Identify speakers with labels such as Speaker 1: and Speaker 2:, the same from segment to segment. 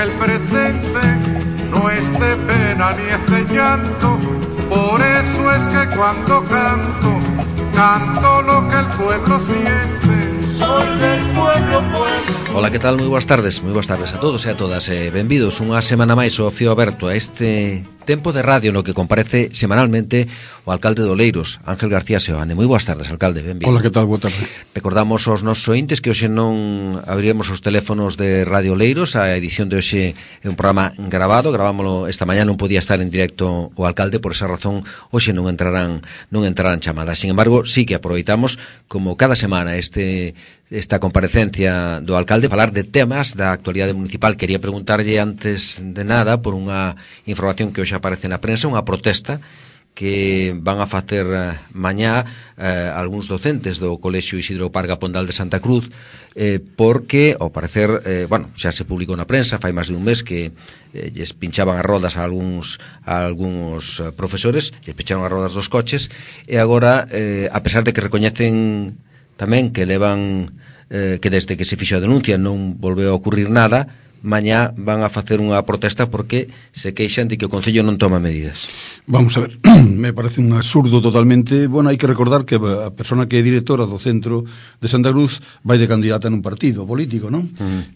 Speaker 1: el presente no es de pena ni es de llanto. Por eso es que cuando canto, canto lo que el pueblo siente. Soy del pueblo, pueblo.
Speaker 2: Ola, que tal? Moi boas tardes a todos e a todas. Benvidos unha semana máis ao Fío Aberto, a este tempo de radio no que comparece semanalmente o alcalde de Oleiros, Ángel García Seoane. Moi boas tardes, alcalde, benvido.
Speaker 3: Ola, que tal? Boa tarde.
Speaker 2: Recordamos aos nosos ointes que hoxe non abriremos os teléfonos de Radio Oleiros. A edición de hoxe é un programa gravámoslo esta mañá, non podía estar en directo o alcalde, por esa razón hoxe non entrarán chamadas. Sin embargo, sí que aproveitamos, como cada semana, esta comparecencia do alcalde, falar de temas da actualidade municipal. Quería preguntarlle antes de nada por unha información que hoxe aparece na prensa, unha protesta que van a facer mañá algúns docentes do Colexio Isidro Parga Pondal de Santa Cruz, porque, ao parecer, xa se publicou na prensa fai máis de un mes que lles pinchaban as rodas a algúns profesores, lles pincharon as rodas dos coches, e agora, a pesar de que recoñecen tamén que levan que desde que se fixo a denuncia non volveu a ocurrir nada, mañá van a facer unha protesta porque se queixan de que o Concello non toma medidas.
Speaker 3: Vamos a ver, me parece un absurdo totalmente. Bueno, hai que recordar que a persona que é directora do centro de Santa Cruz vai de candidata nun partido político, non?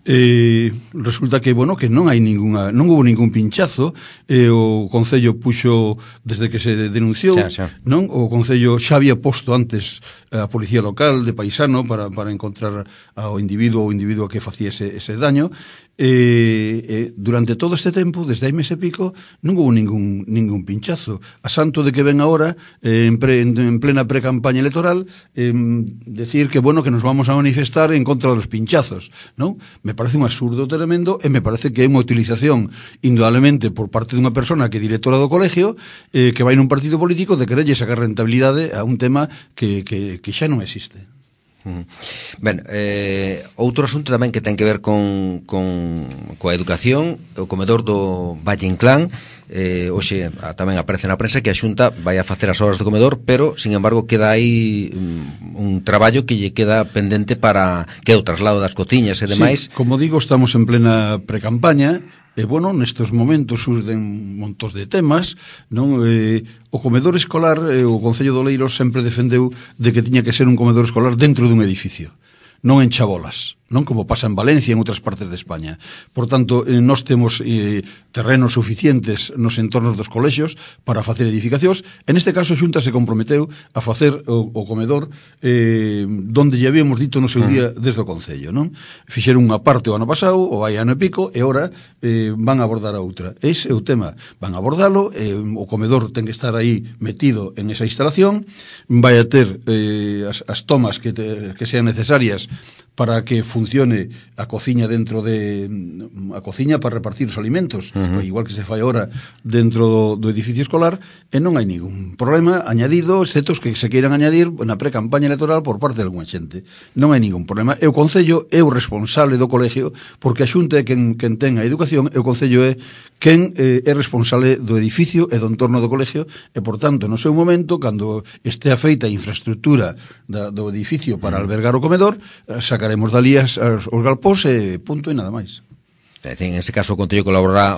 Speaker 3: Resulta que, bueno, que non houve ningún pinchazo, o Concello puxo desde que se denunciou, non? O Concello xa había posto antes a policía local de paisano para encontrar ao individuo que facía ese daño. Durante todo este tempo, desde hai mes e pico, non houve ningún pinchazo. A santo de que ven agora, en plena pre-campaña electoral, decir que, bueno, que nos vamos a manifestar en contra dos pinchazos, non? Me parece un absurdo tremendo, e me parece que é unha utilización indudablemente por parte dunha persona que é directora do colegio, que vai nun partido político, de quererlle sacar rentabilidade a un tema que xa non existe.
Speaker 2: Ben, outro asunto tamén que ten que ver coa educación, o comedor do Valle Inclán. Hoxe tamén aparece na prensa que a Xunta vai a facer as obras do comedor, pero, sin embargo, queda aí un traballo que lle queda pendente para que é o traslado das cociñas e demais.
Speaker 3: Sí, como digo, estamos en plena precampaña. E, bueno, nestes momentos surden montos de temas, non? O comedor escolar, o Concello de Oleiros sempre defendeu de que tiña que ser un comedor escolar dentro dun edificio, non en chabolas, non como pasa en Valencia e en outras partes de España. Por tanto, nós temos terrenos suficientes nos entornos dos colexios para facer edificacións. En este caso, a Xunta se comprometeu a facer o comedor donde lle habíamos dito no seu día desde o Concello, non? Fixeron unha parte o ano pasado, ou hai ano e pico, e ora van a abordar a outra. Ese é o tema. Van a abordalo, o comedor ten que estar aí metido en esa instalación, vai a ter as tomas que sean necesarias para que funcione a cociña dentro a cociña para repartir os alimentos, igual que se fai ahora dentro do edificio escolar, e non hai ningún problema añadido, excepto os que se queiran añadir na pre-campaña electoral por parte de alguna xente. Non hai ningún problema. E o Concello é o responsable do colegio, porque a Xunta é quen ten a educación, e o Concello é quen é responsable do edificio e do entorno do colegio, e, por tanto, no seu momento, cando estea feita a infraestructura do edificio para albergar o comedor, sacaremos dali os galpós e punto, e nada máis.
Speaker 2: En ese caso o Concello colaborará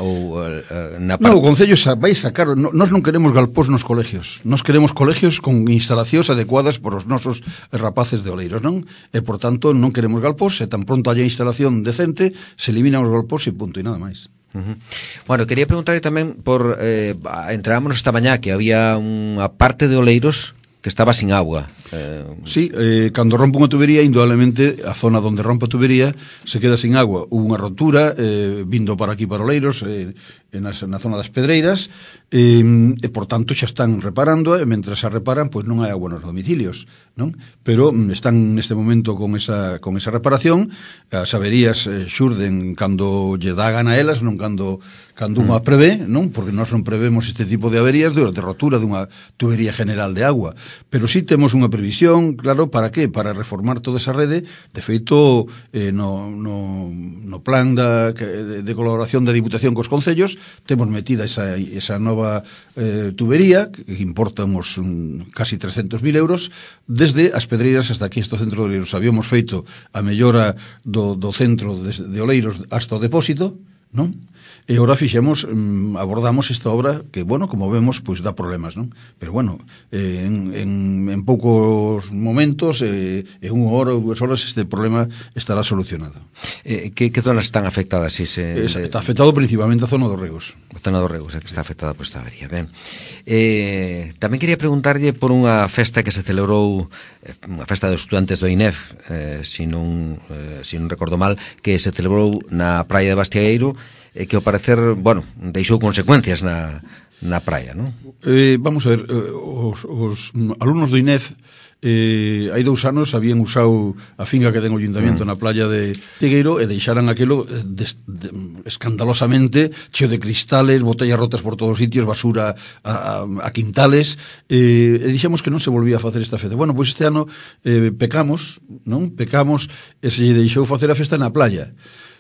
Speaker 2: na parte...
Speaker 3: Non, o Concello vai sacar. Nós non queremos galpós nos colegios. Nós queremos colegios con instalacións adecuadas por os nosos rapaces de Oleiros, non? E, por tanto, non queremos galpós, e tan pronto haya instalación decente, se eliminan os galpós e punto, e nada máis.
Speaker 2: Bueno, quería preguntarle tamén por enterámonos esta mañá que había unha parte de Oleiros que estaba sin agua.
Speaker 3: Sí, cando rompe unha tubería, indudablemente a zona onde rompe a tubería se queda sin agua. Hubo unha rotura vindo para aquí, para Oleiros, na zona das Pedreiras, e por tanto xa están reparando, e mentras a reparan, pois non hai agua nos domicilios, non? Pero están neste momento con esa reparación. As averías xurden cando lle dá gana a elas, non cando unha prevé, non? Porque nós non prevemos este tipo de averías de rotura dunha tubería general de agua. Pero sí temos unha previsión, claro, para que? Para reformar toda esa rede. De feito, no plan de colaboración da Diputación cos concellos, temos metida esa nova tubería, que importa uns casi 300.000 euros, desde as Pedreiras hasta aquí, este centro de Oleiros. Habíamos feito a mellora do centro de Oleiros hasta o depósito, non? E ora abordamos esta obra que, bueno, como vemos, pois dá problemas, non? Pero, bueno, en poucos momentos, en 1 hora ou 2 horas, este problema estará solucionado.
Speaker 2: Que zonas están afectadas?
Speaker 3: Está afectado principalmente a zona dos Regos.
Speaker 2: A zona dos Regos, que está afectada por esta avería. Ben. Tamén quería preguntarlle por unha festa que se celebrou, unha festa dos estudantes do INEF, se non recordo mal, que se celebrou na praia de Bastiagueiro, que ao parecer, bueno, deixou consecuencias na praia, non?
Speaker 3: Vamos a ver, os alumnos do INEF hai 2 anos habían usado a finca que ten o Ayuntamiento na playa de Tigueiro e deixaran aquilo escandalosamente cheo de cristales, botellas rotas por todos os sitios, basura a quintales, e dixemos que non se volvía a facer esta festa. Bueno, pois este ano pecamos e se lle deixou facer a festa na playa.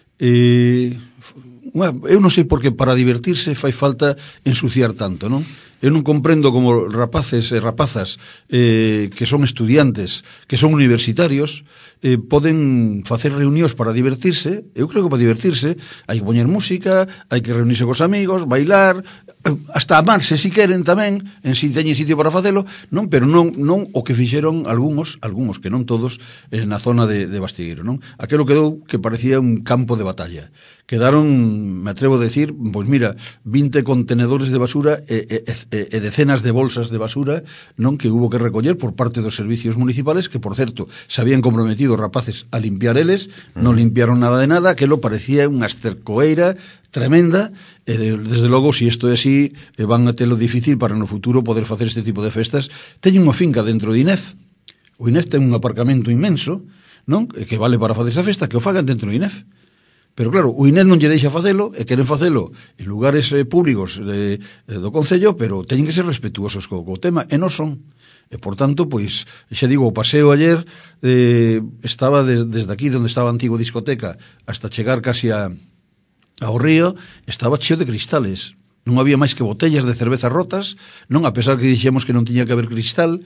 Speaker 3: Eu non sei porque para divertirse fai falta ensuciar tanto, non? Eu non comprendo como rapaces e rapazas que son estudiantes, que son universitarios, poden facer reunións para divertirse. Eu creo que para divertirse hai que poñer música, hai que reunirse cos amigos, bailar, hasta amarse si queren tamén, si teñen sitio para facelo, non? Pero non o que fixeron algúns que non todos, na zona de Bastigueiro, non? Aquelo quedou que parecía un campo de batalla. Quedaron, me atrevo a decir, pois mira, 20 contenedores de basura e decenas de bolsas de basura, non, que hubo que recoller por parte dos servicios municipales, que, por certo, se habían comprometido rapaces a limpiar eles, non limpiaron nada de nada, que lo parecía unha estercoeira tremenda, e desde logo, se isto é así, van a telo difícil para no futuro poder facer este tipo de festas. Teñen unha finca dentro de INEF, o INEF ten un aparcamento inmenso, non, que vale para facer esa festa, que o fagan dentro de INEF. Pero claro, o INEF non lle deixa facelo e queren facelo en lugares públicos do Concello, pero teñen que ser respetuosos co tema, e non son. E, por tanto, pois, xa digo, o paseo ayer estaba desde aquí, onde estaba a antiga discoteca, hasta chegar casi ao río, estaba cheo de cristales. Non había máis que botellas de cerveza rotas, non, a pesar que dixemos que non tiña que haber cristal,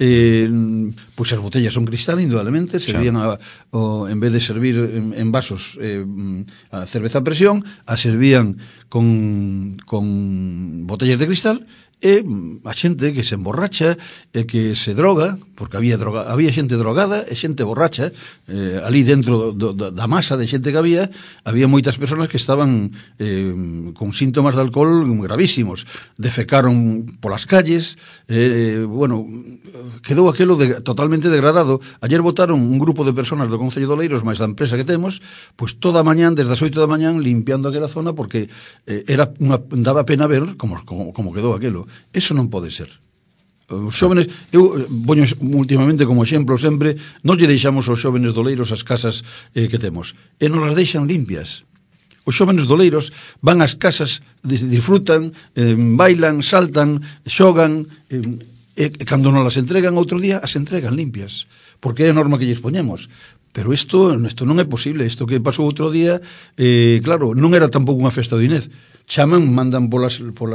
Speaker 3: pois as botellas son cristal, indudablemente, servían en vez de servir en vasos a cerveza a presión, a servían con botellas de cristal, e a xente que se emborracha e que se droga, porque había xente drogada e xente borracha, ali dentro da masa de xente que había moitas persoas que estaban con síntomas de alcohol gravísimos, defecaron polas calles, bueno, quedou aquilo totalmente degradado. Ayer votaron un grupo de persoas do Concello de Oleiros, máis da empresa que temos, pois toda a mañán, desde as 8 da mañán, limpiando aquela zona, porque daba pena ver como quedou aquilo. Eso non pode ser. Os xóvenes, eu poño últimamente como exemplo sempre, non lle deixamos aos xóvenes doleiros as casas que temos, e non as deixan limpias. Os xóvenes doleiros van ás casas, disfrutan, bailan, saltan, xogan, e cando non las entregan outro día, as entregan limpias, porque é a norma que lles poñemos. Pero isto non é posible. Isto que pasou outro día, claro, non era tampouco unha festa do INEF. Chaman, mandan polo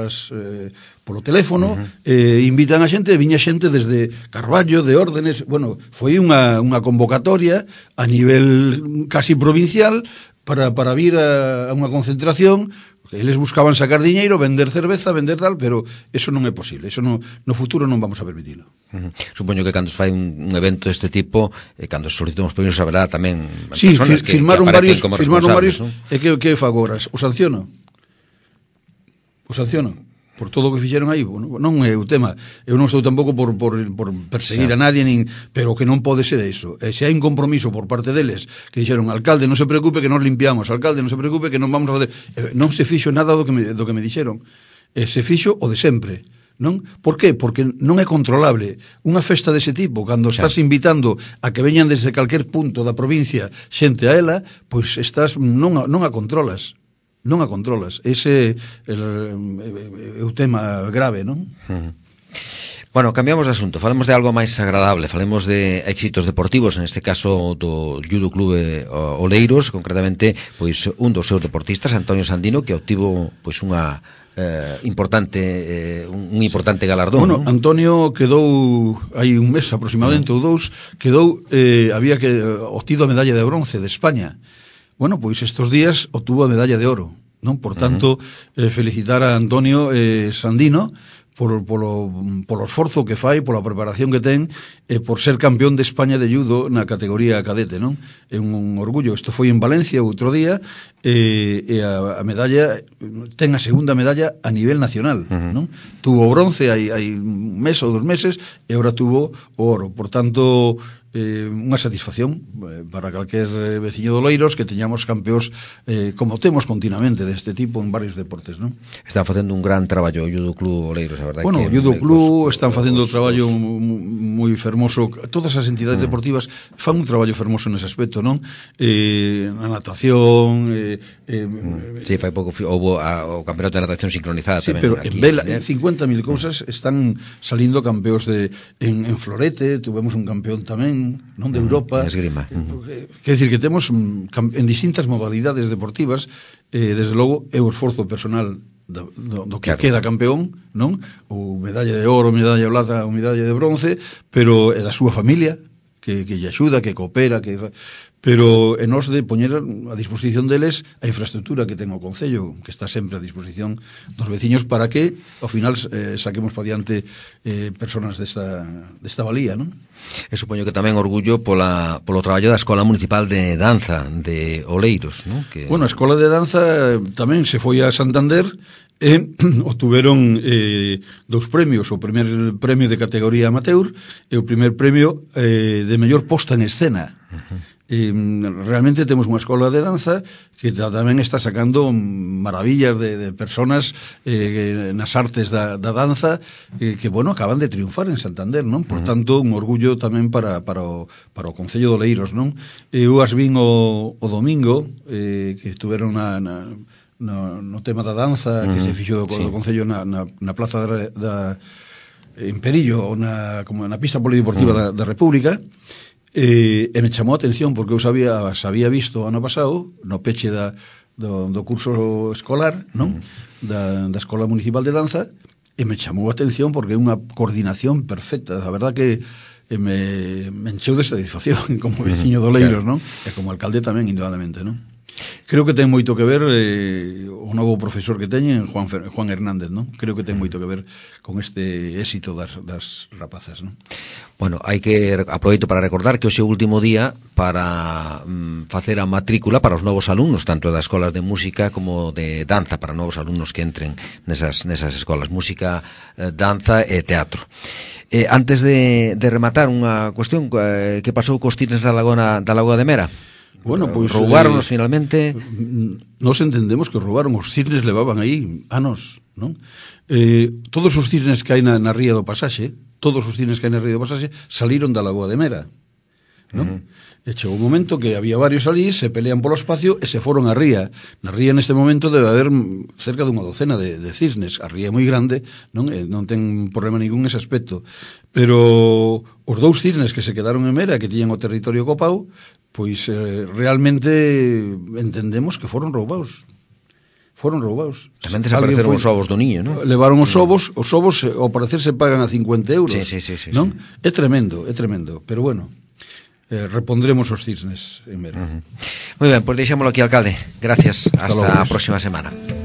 Speaker 3: teléfono, invitan a xente, viña xente desde Carballo, de Órdenes. Bueno, foi unha convocatoria a nivel casi provincial para vir a unha concentración. Eles buscaban sacar diñeiro, vender cerveza, vender tal, pero eso non é posible. Eso no futuro non vamos a permitilo.
Speaker 2: Supoño que cando se fai un evento deste tipo, cando se solicitan os premios, haberá tamén
Speaker 3: sí,
Speaker 2: personas que
Speaker 3: aparecen
Speaker 2: como responsables,
Speaker 3: ¿no? E que fago horas? O sanciono por todo o que fixeron aí. Non é o tema. Eu non estou tampouco por perseguir a nadie, pero que non pode ser iso. Se hai un compromiso por parte deles que dixeron, alcalde, non se preocupe que nos limpiamos, alcalde, non se preocupe que non vamos a fazer. Non se fixo nada do que me dixeron. Se fixo o de sempre. Non? Por qué? Porque non é controlable unha festa dese tipo, cando estás invitando a que veñan desde calquer punto da provincia xente a ela, pois estás non a controlas. Non a controlas. Ese é o tema grave, non?
Speaker 2: Bueno, cambiamos de asunto, falemos de algo máis agradable, falemos de éxitos deportivos, en este caso do Judo Clube Oleiros, concretamente, pois un dos seus deportistas, Antonio Sandino, que obtivo pois unha un importante galardón.
Speaker 3: Bueno, ¿no? Antonio quedou hai un mes aproximadamente ou dous, había que obtido a medalla de bronce de España. Bueno, pois estos días obtuvo a medalla de oro. non? Por tanto, felicitar a Antonio Sandino polo esforzo que fai, pola preparación que ten, por ser campeón de España de judo na categoría cadete, non? É un orgullo. Isto foi en Valencia outro día, e a medalla ten a segunda medalla a nivel nacional, non? Tuvo bronce hai un mes ou 2 meses e agora tuvo o oro. Por tanto, unha satisfacción para calquer veciño do Oleiros que teñamos campeóns como temos continuamente deste tipo en varios deportes, non?
Speaker 2: Están facendo un gran traballo o Judo Club Oleiros, a verdade.
Speaker 3: Bueno, o Judo Club están facendo un traballo moi fermoso. Todas as entidades deportivas fan un traballo fermoso nese aspecto, non? A natación,
Speaker 2: sí, fai pouco houve o campeonato de natación sincronizada
Speaker 3: sí,
Speaker 2: tamén.
Speaker 3: pero en vela, en 50.000 cousas están salindo campeóns en florete, tuvemos un campeón tamén, non, de Europa.
Speaker 2: Esgrima.
Speaker 3: Quer dicir que temos en distintas modalidades deportivas, desde logo é o esforzo personal do que queda campeón, non? Ou medalla de oro, medalla de plata ou medalla de bronce, pero é da súa familia que lle axuda, que coopera, pero é nos de poñer a disposición deles a infraestructura que ten o Concello, que está sempre a disposición dos veciños para que, ao final, saquemos pa diante personas desta valía, non?
Speaker 2: E supoño que tamén orgullo polo traballo da Escola Municipal de Danza de Oleiros, non?
Speaker 3: Bueno, a Escola de Danza tamén se foi a Santander e obtuveron 2 premios, o primer premio de categoría amateur e o primer premio de mellor posta en escena. Realmente temos unha escola de danza que tamén está sacando maravillas de personas nas artes da danza que, bueno, acaban de triunfar en Santander, non? Por tanto, un orgullo tamén para o Concello de Oleiros, non? Eu as vin o domingo que estuveron no tema da danza que se fixo do Concello na plaza da en Perillo, como na pista polideportiva da República. E me chamou a atención porque eu sabía visto ano pasado no peche do curso escolar, non? Da Escola Municipal de Danza, e me chamou a atención porque é unha coordinación perfecta. A verdad que me encheu de satisfacción como veciño do Oleiros, non? E como alcalde tamén, indudablemente, non? Creo que ten moito que ver o novo profesor que teñen, Juan Hernández, non? Creo que ten moito que ver con este éxito das rapazas, non?
Speaker 2: Bueno, aproveito para recordar que hoxe é o último día para facer a matrícula para os novos alumnos, tanto das escolas de música como de danza, para novos alumnos que entren nesas escolas, música, danza e teatro. Antes de rematar, unha cuestión, que pasou cos cisnes da Lagoa de Mera?
Speaker 3: Bueno, pois
Speaker 2: roubaronos finalmente.
Speaker 3: Nos entendemos que roubaron, os cisnes levaban aí anos, non? Todos os cisnes que hai na ría do Pasaxe, saliron da Lagoa de Mera, non? E chegou un momento que había varios ali, se pelean polo espacio e se foron á ría. Na ría neste momento debe haber cerca de unha docena de cisnes. A ría é moi grande, non ten problema ningún ese aspecto. Pero os 2 cisnes que se quedaron en Mera, que tiñan o territorio copado, pois realmente entendemos que foron roubados. Tamén desapareceron os ovos do niño, non? Levaron os ovos ao parecer se pagan a 50 euros, non? Sí. É tremendo, pero bueno, repondremos os cisnes en Mera.
Speaker 2: Moi ben, pois deixámoslo aquí, alcalde. Gracias, hasta a próxima semana.